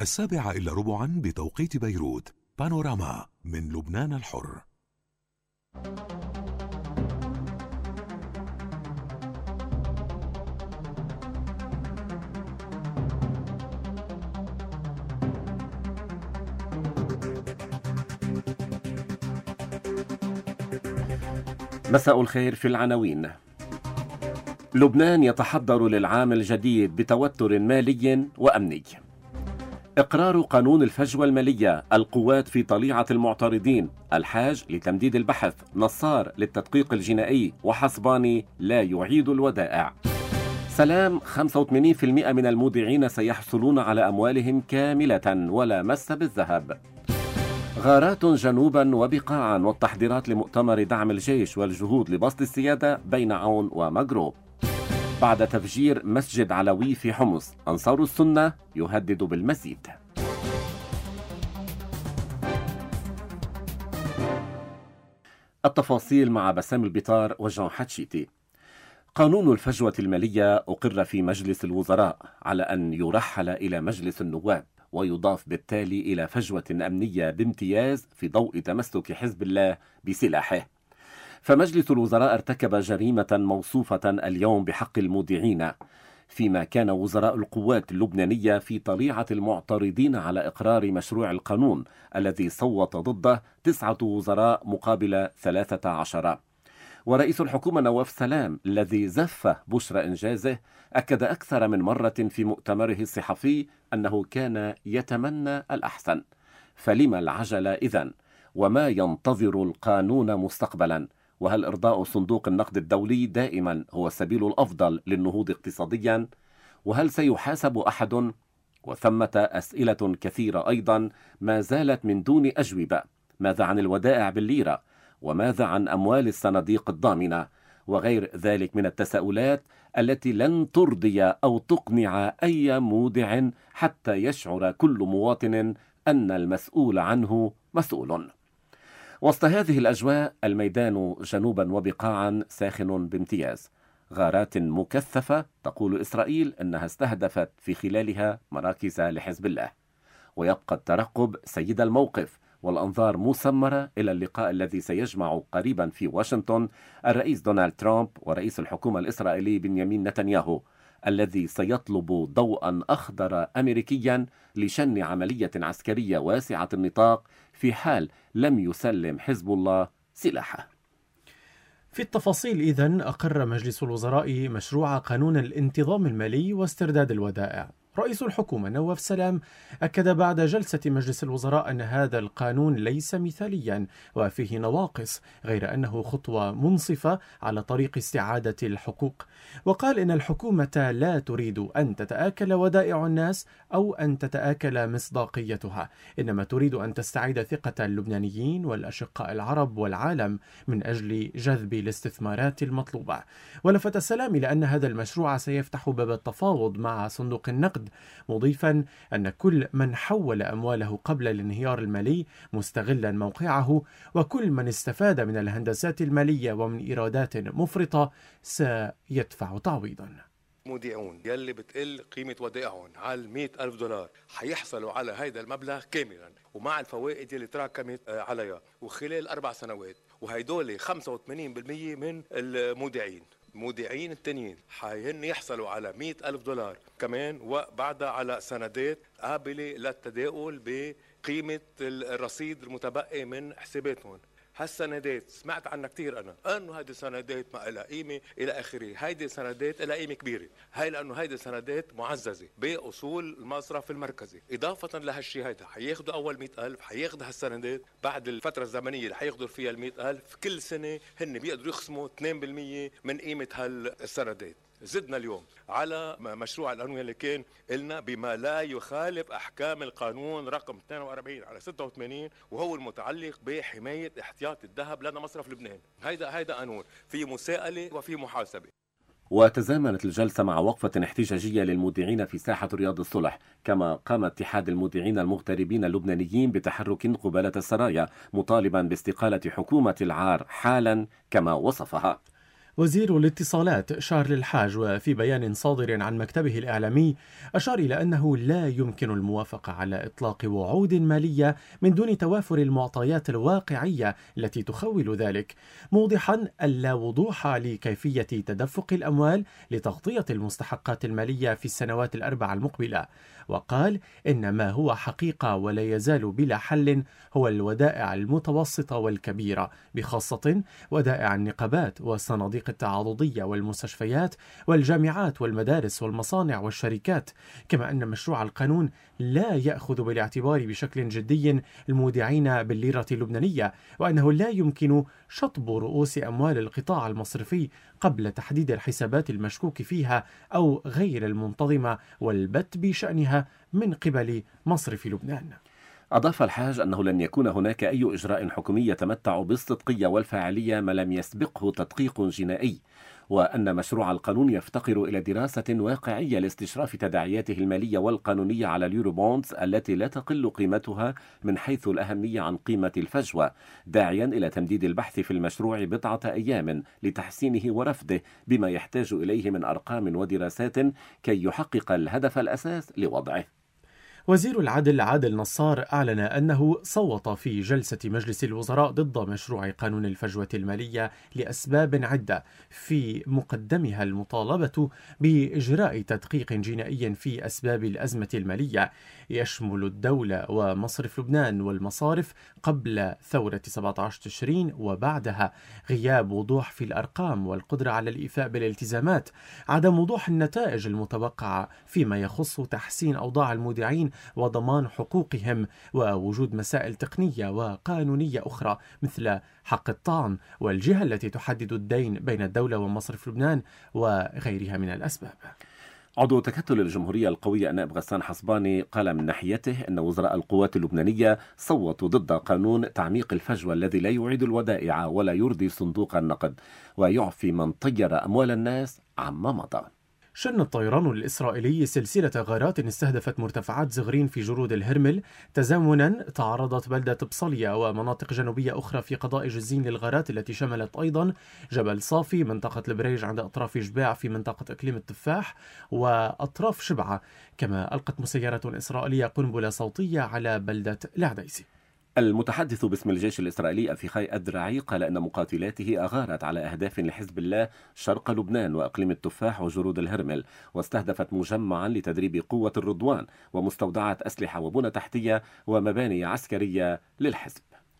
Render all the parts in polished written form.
7:15 بتوقيت بيروت. بانوراما من لبنان الحر. مساء الخير. في العناوين: لبنان يتحضر للعام الجديد بتوتر مالي وأمني. إقرار قانون الفجوة المالية، القوات في طليعة المعترضين، الحاج لتمديد البحث، نصار للتدقيق الجنائي، وحصباني لا يعيد الودائع. سلام: 85% من المودعين سيحصلون على أموالهم كاملة ولا مس بالذهب. غارات جنوبا وبقاعا، والتحضيرات لمؤتمر دعم الجيش والجهود لبسط السيادة بين عون ومجروب. بعد تفجير مسجد علوي في حمص، أنصار السنة يهدد بالمزيد. التفاصيل مع بسام البطار وجان حتشيتي. قانون الفجوة المالية أقر في مجلس الوزراء على أن يرحل إلى مجلس النواب، ويضاف بالتالي إلى فجوة أمنية بامتياز في ضوء تمسك حزب الله بسلاحه. فمجلس الوزراء ارتكب جريمة موصوفة اليوم بحق المودعين، فيما كان وزراء القوات اللبنانية في طليعة المعترضين على إقرار مشروع القانون الذي صوت ضده 9 وزراء مقابل 13. ورئيس الحكومة نواف سلام الذي زف بشرى إنجازه أكد أكثر من مرة في مؤتمره الصحفي أنه كان يتمنى الأحسن. فلما العجلة إذن؟ وما ينتظر القانون مستقبلا؟ وهل إرضاء صندوق النقد الدولي دائما هو السبيل الأفضل للنهوض اقتصاديا؟ وهل سيحاسب أحد؟ وثمة أسئلة كثيرة أيضا ما زالت من دون أجوبة. ماذا عن الودائع بالليرة؟ وماذا عن أموال الصناديق الضامنة؟ وغير ذلك من التساؤلات التي لن ترضي أو تقنع أي مودع حتى يشعر كل مواطن أن المسؤول عنه مسؤول. وسط هذه الأجواء، الميدان جنوبا وبقاعا ساخن بامتياز. غارات مكثفة تقول إسرائيل أنها استهدفت في خلالها مراكز لحزب الله. ويبقى الترقب سيد الموقف، والأنظار مسمرة إلى اللقاء الذي سيجمع قريبا في واشنطن الرئيس دونالد ترامب ورئيس الحكومة الإسرائيلي بنيامين نتنياهو، الذي سيطلب ضوءا أخضر أمريكيا لشن عملية عسكرية واسعة النطاق في حال لم يسلم حزب الله سلاحه. في التفاصيل إذن، أقر مجلس الوزراء مشروع قانون الانتظام المالي واسترداد الودائع. رئيس الحكومة نواف سلام أكد بعد جلسة مجلس الوزراء أن هذا القانون ليس مثاليا وفيه نواقص، غير أنه خطوة منصفة على طريق استعادة الحقوق. وقال إن الحكومة لا تريد أن تتآكل ودائع الناس أو أن تتآكل مصداقيتها، إنما تريد أن تستعيد ثقة اللبنانيين والأشقاء العرب والعالم من أجل جذب الاستثمارات المطلوبة. ولفت سلام إلى أن هذا المشروع سيفتح باب التفاوض مع صندوق النقد، مضيفا أن كل من حول أمواله قبل الانهيار المالي مستغلا موقعه، وكل من استفاد من الهندسات المالية ومن إيرادات مفرطة سيدفع تعويضا. مودعون يلي بتقل قيمة ودائعهم على $100,000 حيحصلوا على هيدا المبلغ كاملا ومع الفوائد يلي تراكمت عليها وخلال 4 سنوات، وهيدول 85% من المودعين. المودعين التانيين حيهن يحصلوا على $100,000 كمان، وبعدها على سندات قابلة للتداول بقيمة الرصيد المتبقي من حساباتهم. هالسندات سمعت عنها كتير أنا، أنه هيدي سندات ما لها قيمة إلى آخره. هيدي سندات لها قيمة كبيرة، هاي لأنه هيدي سندات معززة بأصول المصرف المركزي. إضافة لهالشي هيدا حياخدوا أول 100,000، حياخدوا هالسندات بعد الفترة الزمنية اللي حياخدوا فيها 100,000 كل سنة هن بيقدروا يخصموا 2% من قيمة هالسندات. زدنا اليوم على مشروع القانون اللي كان قلنا بما لا يخالف أحكام القانون رقم 42 على 86، وهو المتعلق بحماية احتياط الذهب لدى مصرف لبنان. هيدا قانون في مساءلة وفي محاسبة. وتزامنت الجلسة مع وقفة احتجاجية للمودعين في ساحة رياض الصلح، كما قام اتحاد المودعين المغتربين اللبنانيين بتحرك قبالة السرايا مطالبا باستقالة حكومة العار حالا كما وصفها. وزير الاتصالات شارل الحاج وفي بيان صادر عن مكتبه الإعلامي أشار إلى أنه لا يمكن الموافقة على إطلاق وعود مالية من دون توافر المعطيات الواقعية التي تخول ذلك، موضحا اللا وضوح لكيفية تدفق الأموال لتغطية المستحقات المالية في السنوات الأربع المقبلة. وقال إن ما هو حقيقة ولا يزال بلا حل هو الودائع المتوسطة والكبيرة، بخاصة ودائع النقابات والصناديق التعاضدية والمستشفيات والجامعات والمدارس والمصانع والشركات، كما أن مشروع القانون لا يأخذ بالاعتبار بشكل جدي المودعين بالليرة اللبنانية، وأنه لا يمكن شطب رؤوس أموال القطاع المصرفي قبل تحديد الحسابات المشكوك فيها أو غير المنتظمة والبت بشأنها من قبل مصرف لبنان. أضاف الحاج أنه لن يكون هناك أي إجراء حكومي يتمتع بالصدقية والفاعلية ما لم يسبقه تدقيق جنائي، وأن مشروع القانون يفتقر إلى دراسة واقعية لاستشراف تداعياته المالية والقانونية على اليوروبوندز التي لا تقل قيمتها من حيث الأهمية عن قيمة الفجوة، داعيا إلى تمديد البحث في المشروع بضعة أيام لتحسينه ورفضه بما يحتاج إليه من أرقام ودراسات كي يحقق الهدف الأساس لوضعه. وزير العدل عادل نصار أعلن أنه صوت في جلسة مجلس الوزراء ضد مشروع قانون الفجوة المالية لأسباب عدة، في مقدمها المطالبة بإجراء تدقيق جنائي في أسباب الأزمة المالية يشمل الدولة ومصرف لبنان والمصارف قبل ثورة 17 تشرين وبعدها، غياب وضوح في الأرقام والقدرة على الإيفاء بالالتزامات، عدم وضوح النتائج المتوقعة فيما يخص تحسين أوضاع المودعين وضمان حقوقهم، ووجود مسائل تقنية وقانونية أخرى مثل حق الطعن والجهة التي تحدد الدين بين الدولة ومصرف لبنان وغيرها من الأسباب. عضو تكتل الجمهورية القوية نائب غسان حصباني قال من ناحيته أن وزراء القوات اللبنانية صوتوا ضد قانون تعميق الفجوة الذي لا يعيد الودائع ولا يرضي صندوق النقد ويعفي من طير أموال الناس عما مضى. شن الطيران الإسرائيلي سلسلة غارات استهدفت مرتفعات زغرين في جرود الهرمل، تزامنا تعرضت بلدة بصلية ومناطق جنوبية أخرى في قضاء جزين للغارات التي شملت أيضا جبل صافي، منطقة البريج عند أطراف جباع في منطقة إقليم التفاح وأطراف شبعة، كما ألقت مسيرة إسرائيلية قنبلة صوتية على بلدة العديسي. المتحدث باسم الجيش الإسرائيلي أفيخاي الدراعي قال أن مقاتلاته أغارت على أهداف لحزب الله شرق لبنان وأقليم التفاح وجرود الهرمل، واستهدفت مجمعا لتدريب قوة الرضوان ومستودعات أسلحة وبنى تحتية ومباني عسكرية للحزب.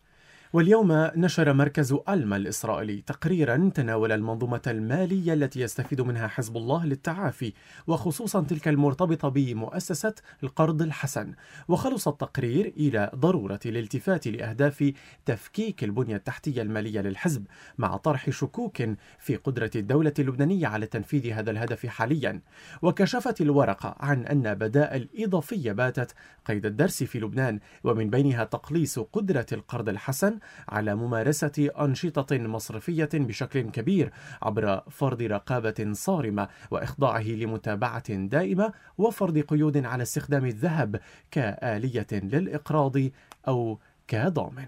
واليوم نشر مركز ألما الإسرائيلي تقريرا تناول المنظومة المالية التي يستفيد منها حزب الله للتعافي، وخصوصا تلك المرتبطة بمؤسسة القرض الحسن، وخلص التقرير إلى ضرورة الالتفات لأهداف تفكيك البنية التحتية المالية للحزب، مع طرح شكوك في قدرة الدولة اللبنانية على تنفيذ هذا الهدف حاليا. وكشفت الورقة عن أن بدائل إضافية باتت قيد الدرس في لبنان، ومن بينها تقليص قدرة القرض الحسن على ممارسة أنشطة مصرفية بشكل كبير عبر فرض رقابة صارمة وإخضاعه لمتابعة دائمة، وفرض قيود على استخدام الذهب كآلية للإقراض أو كضامن.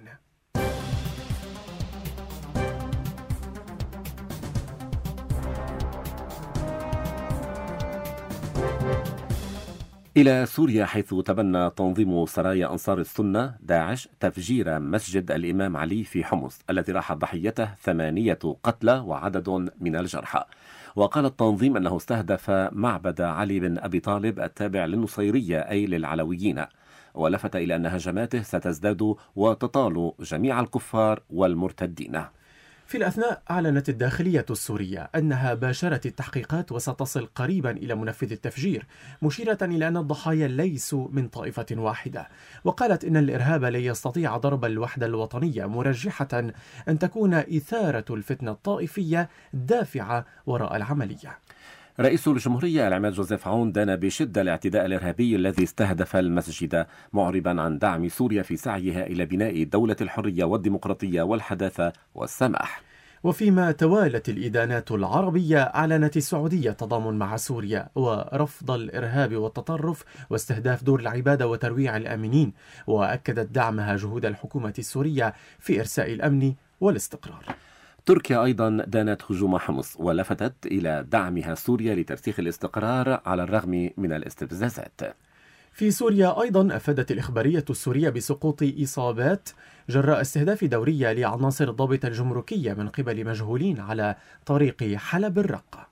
إلى سوريا، حيث تبنى تنظيم سرايا أنصار السنة داعش تفجير مسجد الإمام علي في حمص الذي راح ضحيته 8 قتلى وعدد من الجرحى. وقال التنظيم أنه استهدف معبد علي بن أبي طالب التابع للنصيرية أي للعلويين، ولفت إلى أن هجماته ستزداد وتطال جميع الكفار والمرتدين. في الأثناء أعلنت الداخلية السورية أنها باشرت التحقيقات وستصل قريبا إلى منفذ التفجير، مشيرة إلى أن الضحايا ليسوا من طائفة واحدة، وقالت إن الإرهاب لا يستطيع ضرب الوحدة الوطنية، مرجحة أن تكون إثارة الفتنة الطائفية دافعة وراء العملية. رئيس الجمهورية العماد جوزيف عون دان بشدة الاعتداء الإرهابي الذي استهدف المسجد، معربا عن دعم سوريا في سعيها إلى بناء دولة الحرية والديمقراطية والحداثة والسماح. وفيما توالت الإدانات العربية، أعلنت السعودية التضامن مع سوريا ورفض الإرهاب والتطرف واستهداف دور العبادة وترويع الآمنين، وأكدت دعمها جهود الحكومة السورية في إرساء الأمن والاستقرار. تركيا أيضا دانت هجوم حمص ولفتت إلى دعمها سوريا لترسيخ الاستقرار على الرغم من الاستفزازات. في سوريا أيضا أفادت الإخبارية السورية بسقوط إصابات جراء استهداف دورية لعناصر الضابط الجمركية من قبل مجهولين على طريق حلب الرقة.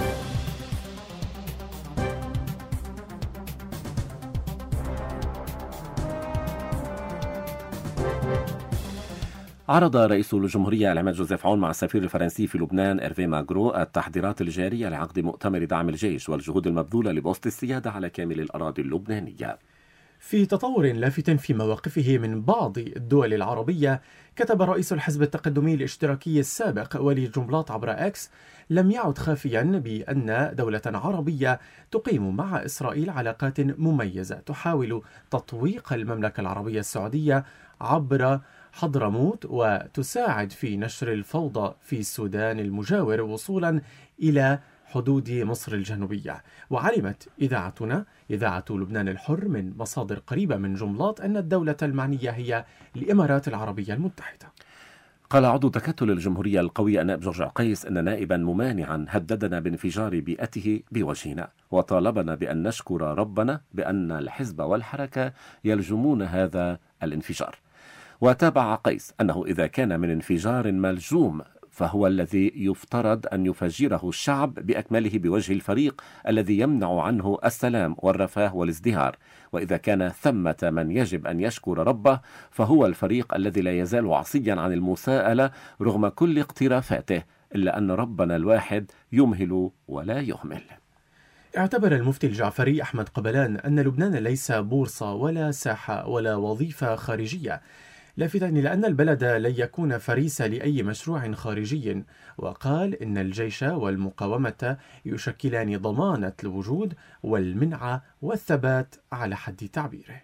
عرض رئيس الجمهورية العماد جوزيف عون مع السفير الفرنسي في لبنان إرفي ماغرو التحضيرات الجارية لعقد مؤتمر دعم الجيش والجهود المبذولة لبسط السيادة على كامل الأراضي اللبنانية. في تطور لافت في مواقفه من بعض الدول العربية، كتب رئيس الحزب التقدمي الاشتراكي السابق ولي جنبلاط عبر إكس: لم يعد خافيا بأن دولة عربية تقيم مع إسرائيل علاقات مميزة تحاول تطويق المملكة العربية السعودية عبر حضرموت وتساعد في نشر الفوضى في السودان المجاور وصولا إلى حدود مصر الجنوبية. وعلمت إذاعتنا إذاعة لبنان الحر من مصادر قريبة من جنبلاط أن الدولة المعنية هي الإمارات العربية المتحدة. قال عضو تكتل الجمهورية القوي النائب جورج عقيس أن نائبا ممانعا هددنا بانفجار بيئته بوجهنا وطالبنا بأن نشكر ربنا بأن الحزب والحركة يلجمون هذا الانفجار. وتابع عقيس أنه إذا كان من انفجار ملجوم فهو الذي يفترض أن يفجره الشعب بأكمله بوجه الفريق الذي يمنع عنه السلام والرفاه والازدهار، وإذا كان ثمة من يجب أن يشكر ربه فهو الفريق الذي لا يزال عصيا عن المساءلة رغم كل اقترافاته، إلا أن ربنا الواحد يمهل ولا يهمل. اعتبر المفتي الجعفري أحمد قبلان أن لبنان ليس بورصة ولا ساحة ولا وظيفة خارجية، لافتا إلى أن البلد لن يكون فريسة لأي مشروع خارجي، وقال إن الجيش والمقاومة يشكلان ضمانة الوجود والمنعة والثبات على حد تعبيره.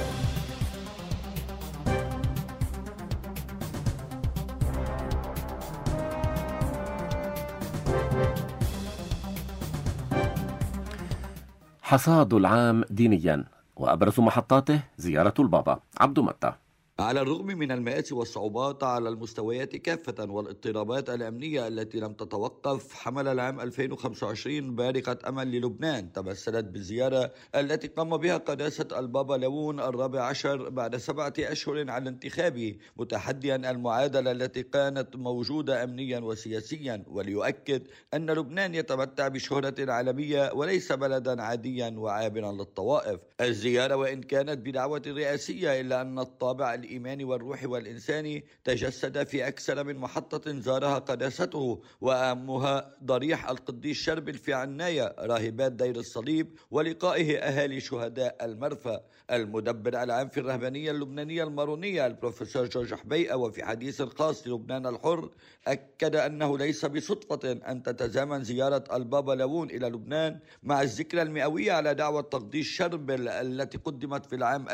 حصاد العام دينيا وأبرز محطاته زيارة البابا. عبد متى. على الرغم من المآسي والصعوبات على المستويات كافة والاضطرابات الأمنية التي لم تتوقف، حمل العام 2025 بارقة أمل للبنان تمثلت بالزيارة التي قام بها قداسة البابا ليون الرابع عشر بعد 7 أشهر على انتخابه، متحديا المعادلة التي كانت موجودة أمنيا وسياسيا، وليؤكد أن لبنان يتمتع بشهرة عالمية وليس بلدا عاديا وعابرا للطوائف. الزيارة وإن كانت بدعوة رئاسية إلا أن الطابع الإيماني والروحي والإنساني تجسد في أكثر من محطة زارها قداسته، وأهمها ضريح القديس شربل في عناية، راهبات دير الصليب، ولقائه أهالي شهداء المرفأ. المدبر العام في الرهبانية اللبنانية المارونية البروفيسور جورج حبيقة وفي حديث خاص للبنان الحر أكد أنه ليس بصدفة أن تتزامن زيارة البابا ليون إلى لبنان مع الذكرى المئوية على دعوة تقديس شربل التي قدمت في العام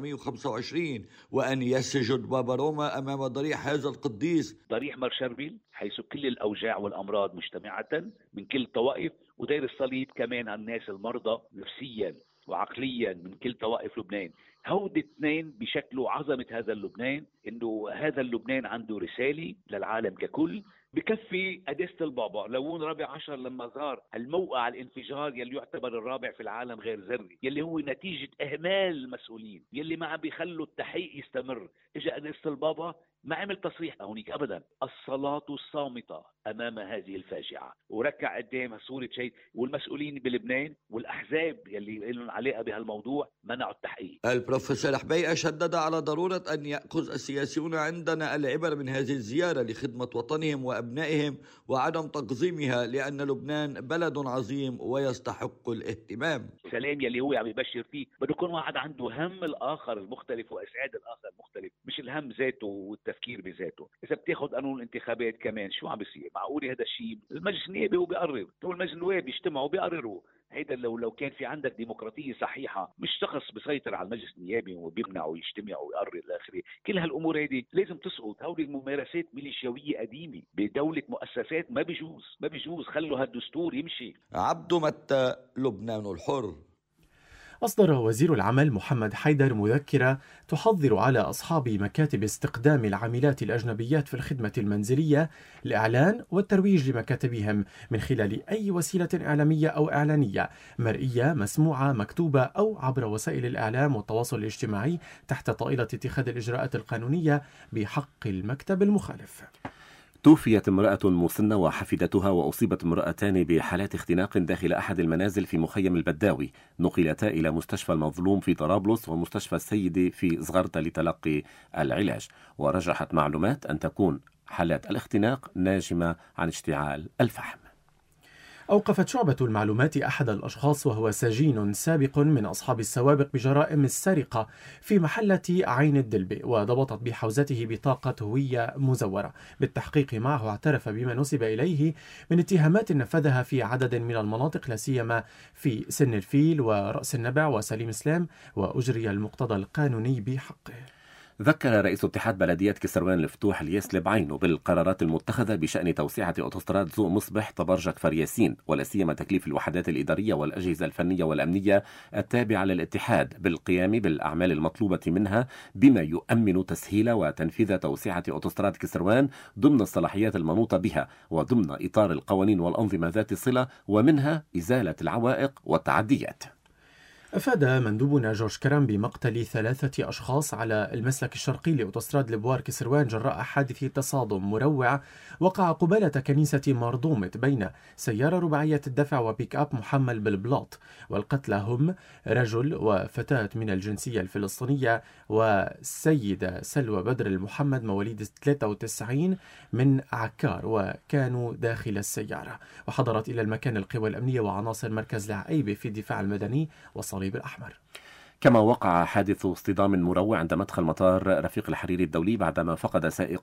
1925، وأن يسجد بابا روما أمام ضريح هذا القديس، ضريح مار شربل، حيث كل الأوجاع والأمراض مجتمعة من كل الطوائف، ودير الصليب كمان عن الناس المرضى نفسيا وعقليا من كل طوائف لبنان. هود اثنين بشكلوا عظمة هذا اللبنان، انه هذا اللبنان عنده رسالة للعالم ككل. بكفي قداسة البابا ليون رابع عشر لما زار الموقع الانفجار يلي يعتبر الرابع في العالم غير ذري، يلي هو نتيجة اهمال المسؤولين يلي ما عم بيخلوا التحقيق يستمر. اجى قداسة البابا ما عمل تصريح هونيك ابدا، الصلاة الصامتة امام هذه الفاجعة، وركع قدام صورة شيء، والمسؤولين بلبنان والاحزاب يلي لهم علاقة بهالموضوع منعوا التحقيق. البروفيسور حبيقة شدد على ضرورة أن يأخذ السياسيون عندنا العبر من هذه الزيارة لخدمة وطنهم وأبنائهم وعدم تقزيمها، لأن لبنان بلد عظيم ويستحق الاهتمام. سلام يلي هو عم يبشر فيه بده يكون واحد عنده هم الآخر المختلف وإسعاد الآخر المختلف، مش الهم ذاته والتفكير بذاته. إذا بتاخذ قانون الانتخابات كمان شو عم بيصير؟ معقول هذا الشيء المجلس النيابي هو بيقرر، هو المجلس النواب بيجتمعوا بيقرروا. هيدا لو كان في عندك ديمقراطية صحيحة، مش شخص بيسيطر على المجلس النيابي وبيمنع ويجتمع ويقرر إلى آخره. كل هالأمور هذه لازم تسقط. هودي الممارسات ميليشياوية قديمة بدولة مؤسسات، ما بيجوز خلوا هالدستور يمشي. عبد متى، لبنان الحر. أصدر وزير العمل محمد حيدر مذكرة تحضر على أصحاب مكاتب استقدام العاملات الأجنبيات في الخدمة المنزلية الإعلان والترويج لمكاتبهم من خلال أي وسيلة إعلامية أو إعلانية مرئية، مسموعة، مكتوبة أو عبر وسائل الإعلام والتواصل الاجتماعي تحت طائلة اتخاذ الإجراءات القانونية بحق المكتب المخالف. توفيت امرأة مسنة وحفيدتها، وأصيبت امرأتان بحالات اختناق داخل أحد المنازل في مخيم البداوي، نقلتا إلى مستشفى المظلوم في طرابلس ومستشفى السيدي في زغرتة لتلقي العلاج، ورجحت معلومات أن تكون حالات الاختناق ناجمة عن اشتعال الفحم. أوقفت شعبة المعلومات أحد الأشخاص وهو سجين سابق من أصحاب السوابق بجرائم السرقة في محلة عين الدلبي، وضبطت بحوزته بطاقة هوية مزورة. بالتحقيق معه اعترف بما نسب إليه من اتهامات نفذها في عدد من المناطق، لا سيما في سن الفيل ورأس النبع وسليم سلام، وأجري المقتضى القانوني بحقه. ذكر رئيس اتحاد بلدية كسروان الفتوح اليسلب عينه بالقرارات المتخذة بشأن توسعة أوتوستراد ذو مصبح طبرجك فرياسين، ولا سيما تكليف الوحدات الإدارية والأجهزة الفنية والأمنية التابعة للاتحاد بالقيام بالأعمال المطلوبة منها بما يؤمن تسهيل وتنفيذ توسعة أوتوستراد كسروان ضمن الصلاحيات المنوطة بها وضمن إطار القوانين والأنظمة ذات الصلة، ومنها إزالة العوائق والتعديات. أفاد مندوبنا جورج كرم بمقتل 3 أشخاص على المسلك الشرقي لأوتوستراد لبوار كسروان جراء حادث تصادم مروع وقع قبالة كنيسة مردومت بين سيارة رباعية الدفع وبيك أب محمل بالبلاط، والقتلى هم رجل وفتاة من الجنسية الفلسطينية والسيدة سلوى بدر المحمد مواليد 93 من عكار، وكانوا داخل السيارة. وحضرت إلى المكان القوى الأمنية وعناصر مركز العقيبة في الدفاع المدني والصليب الأحمر. كما وقع حادث اصطدام مروع عند مدخل مطار رفيق الحريري الدولي بعدما فقد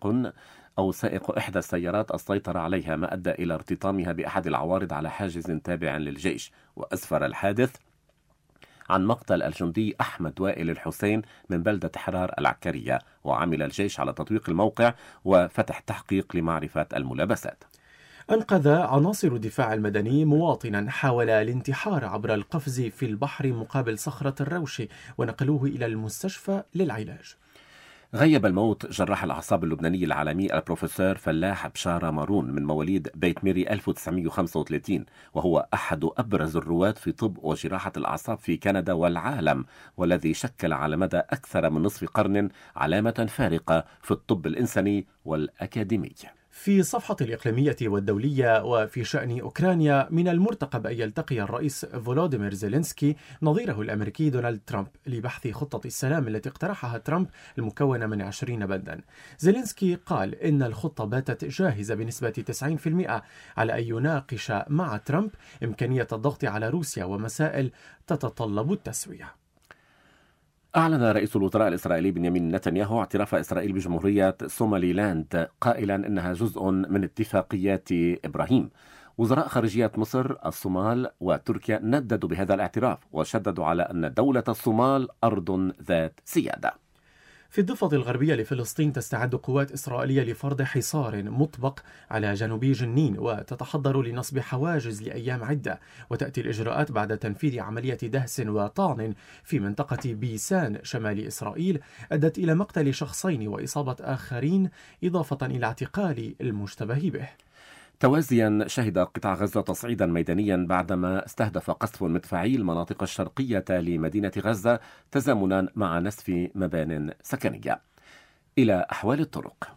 سائق إحدى السيارات السيطرة عليها، ما أدى إلى ارتطامها بأحد العوارض على حاجز تابع للجيش. وأسفر الحادث عن مقتل الجندي أحمد وائل الحسين من بلدة حرار العكرية، وعمل الجيش على تطويق الموقع وفتح تحقيق لمعرفة الملابسات. أنقذ عناصر الدفاع المدني مواطنا حاول الانتحار عبر القفز في البحر مقابل صخرة الروشي، ونقلوه إلى المستشفى للعلاج. غيب الموت جراح الأعصاب اللبناني العالمي البروفيسور فلاح بشارة مارون من مواليد بيت ميري 1935، وهو أحد أبرز الرواد في طب وجراحة الأعصاب في كندا والعالم، والذي شكل على مدى أكثر من نصف قرن علامة فارقة في الطب الإنساني والأكاديمي. في الصفحة الإقليمية والدولية وفي شأن أوكرانيا، من المرتقب أن يلتقي الرئيس فولوديمير زيلينسكي نظيره الأمريكي دونالد ترامب لبحث خطة السلام التي اقترحها ترامب المكونة من 20 بندا. زيلينسكي قال إن الخطة باتت جاهزة بنسبة 90% على أن يناقش مع ترامب إمكانية الضغط على روسيا ومسائل تتطلب التسوية. أعلن رئيس الوزراء الإسرائيلي بنيامين نتنياهو اعتراف إسرائيل بجمهورية سوماليلاند، قائلا إنها جزء من اتفاقيات إبراهيم. وزراء خارجية مصر، الصومال وتركيا نددوا بهذا الاعتراف وشددوا على أن دولة الصومال أرض ذات سيادة. في الضفة الغربية لفلسطين تستعد قوات إسرائيلية لفرض حصار مطبق على جنوبي جنين، وتتحضر لنصب حواجز لأيام عدة، وتأتي الإجراءات بعد تنفيذ عملية دهس وطعن في منطقة بيسان شمال إسرائيل أدت إلى مقتل شخصين وإصابة آخرين، إضافة إلى اعتقال المشتبه به. توازيا شهد قطاع غزة تصعيدا ميدانيا بعدما استهدف قصف مدفعي المناطق الشرقية لمدينة غزة تزامنا مع نسف مبان سكنية. إلى أحوال الطرق.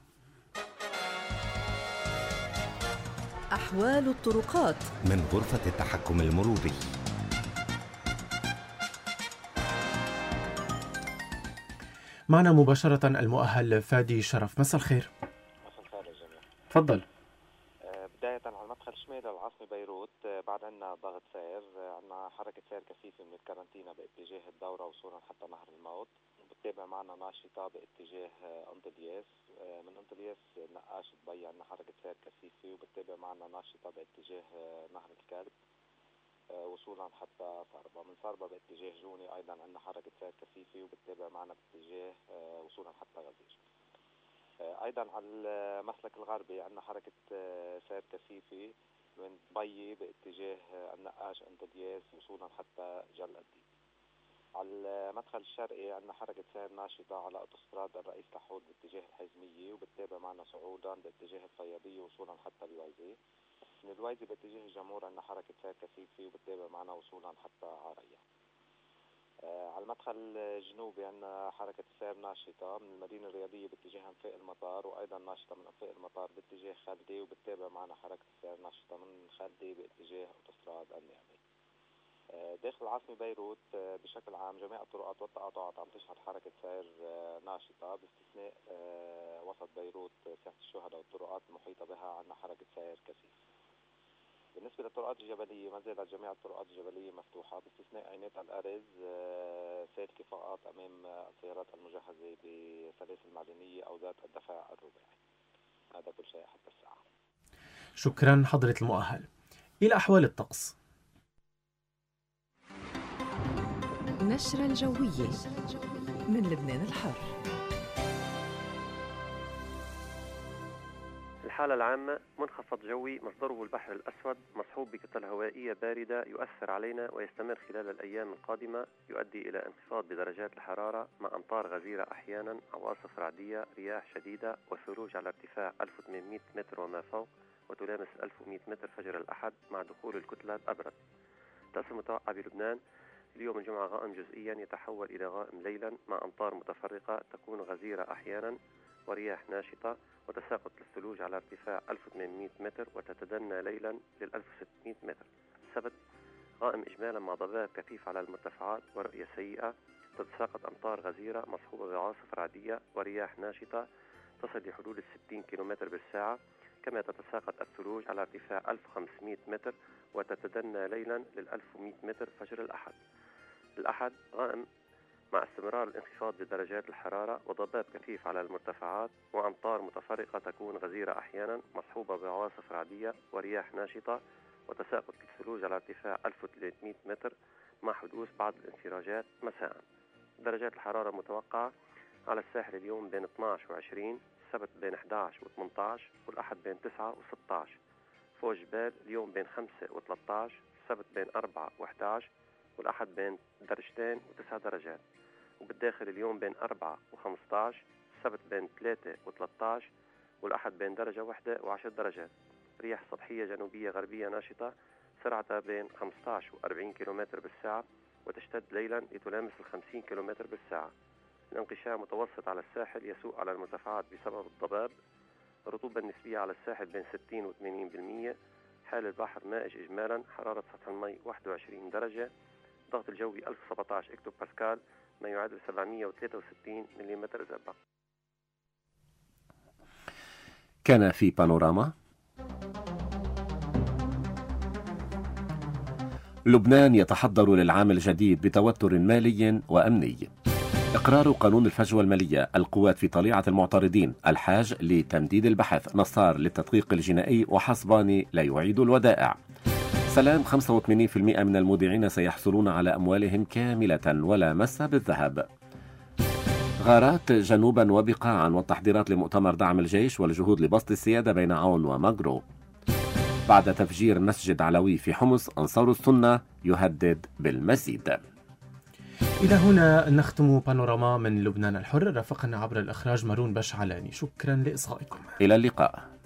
أحوال الطرقات من غرفة التحكم المروري. معنا مباشرة المؤهل فادي شرف. مساء الخير. مساء الخير يا جميع. تفضل. بداية على المدخل الشمالي للعاصمة بيروت بعد عنا ضغط سير، عنا حركة سير كثيفة من الكارنتينا باتجاه الدورة وصولا حتى نهر الموت. بتتابع معنا ناشطة باتجاه انطلياس، من انطلياس نقاش دبي عنا حركة سير كثيفة، وبتتابع معنا ناشطة باتجاه نهر الكلب وصولا حتى صربة. من صربة باتجاه جوني أيضا عنا حركة سير كثيفة، وبتتابع معنا باتجاه وصولا حتى غزير. أيضا على المسلك الغربي عندنا حركة سير كثيفة من دبي باتجاه النقاش انطلياس وصولا حتى جل الدين. على المدخل الشرقي عندنا حركة سير ناشطة على أوتوستراد الرئيس لحود باتجاه الحزمية، وبتتابع معنا صعودا باتجاه الفياضية وصولا حتى الويزي. من الويزي باتجاه الجمهور عندنا حركة سير كثيفة وبتتابع معنا وصولا حتى عريا. على المدخل الجنوبي عندنا حركة سير ناشطة من المدينة الرياضية باتجاه أنفاق المطار، وأيضا ناشطة من أنفاق المطار باتجاه خالدي، وبتتابع معنا حركة سير ناشطة من خالدي باتجاه أوتوستراد النعمة. داخل العاصمة بيروت بشكل عام جميع الطرقات والتقاطعات عم تشهد حركة سير ناشطة باستثناء وسط بيروت ساحة الشهداء والطرقات المحيطة بها عندنا حركة سير كثيف. بالنسبة للطرقات الجبلية ما زالت جميع الطرقات الجبلية مفتوحة باستثناء عينات الأرز سالكة فقط أمام السيارات المجهزة بسلاسل المعدنية أو ذات الدفع الرباعي. هذا كل شيء حتى الساعة. شكرا حضرة المؤهل. إلى أحوال الطقس. نشرة الجوية من لبنان الحر. الحالة العامة منخفض جوي مصدره البحر الأسود مصحوب بكتل هوائية باردة يؤثر علينا ويستمر خلال الأيام القادمة، يؤدي إلى انخفاض بدرجات الحرارة مع أمطار غزيرة أحيانا، عواصف رعدية، رياح شديدة وثلوج على ارتفاع 1800 متر وما فوق، وتلامس 1100 متر فجر الأحد مع دخول الكتلة الأبرد. الطقس المتوقع بلبنان اليوم الجمعة غائم جزئيا يتحول إلى غائم ليلا مع أمطار متفرقة تكون غزيرة أحيانا ورياح ناشطة، وتساقط الثلوج على ارتفاع 1800 متر وتتدنى ليلا لل 1600 متر. السبت غائم إجمالا مع ضباب كثيف على المرتفعات ورؤية سيئة، تتساقط أمطار غزيرة مصحوبة بعواصف رعدية ورياح ناشطة تصل لحدود 60 كم بالساعة، كما تتساقط الثلوج على ارتفاع 1500 متر وتتدنى ليلا لل 1100 متر فجر الأحد. الأحد غائم مع استمرار الانخفاض بدرجات الحرارة وضباب كثيف على المرتفعات وأمطار متفرقة تكون غزيرة أحيانا مصحوبة بعواصف رعدية ورياح ناشطة، وتساقط الثلوج على ارتفاع 1300 متر مع حدوث بعض الانفراجات مساء. درجات الحرارة المتوقعة على الساحل اليوم بين 12 و20، السبت بين 11 و18، والأحد بين 9 و16. فوق جبال اليوم بين 5 و13، السبت بين 4 و11، والأحد بين 2 و9 درجات. وبالداخل اليوم بين 4 و15، السبت بين 3 و13، والأحد بين درجة 1 و10 درجات. رياح سطحية جنوبية غربية ناشطة سرعتها بين 15 و40 كم بالساعة، وتشتد ليلا لتلامس 50 كم بالساعة. الانقشاع متوسط على الساحل يسوء على المرتفعات بسبب الضباب. الرطوبة النسبية على الساحل بين 60 و80%. حال البحر مائج إجمالا، حرارة سطح المي 21 درجة، ضغط الجوي 1017 اكتو باسكال ما يعادل 763 ملم زئبق. كان في بانوراما. لبنان يتحضر للعام الجديد بتوتر مالي وأمني. إقرار قانون الفجوة المالية، القوات في طليعة المعترضين، الحاج لتمديد البحث، نصار للتدقيق الجنائي، وحصباني لا يعيد الودائع. سلام 85% من المودعين سيحصلون على أموالهم كاملة ولا مس بالذهب. غارات جنوبا وبقاعا والتحضيرات لمؤتمر دعم الجيش والجهود لبسط السيادة بين عون وماغرو. بعد تفجير مسجد علوي في حمص، أنصار السنة يهدد بالمزيد. إلى هنا نختم بانوراما من لبنان الحر. رافقنا عبر الإخراج مارون بشعلاني. شكرا لإصغائكم. إلى اللقاء.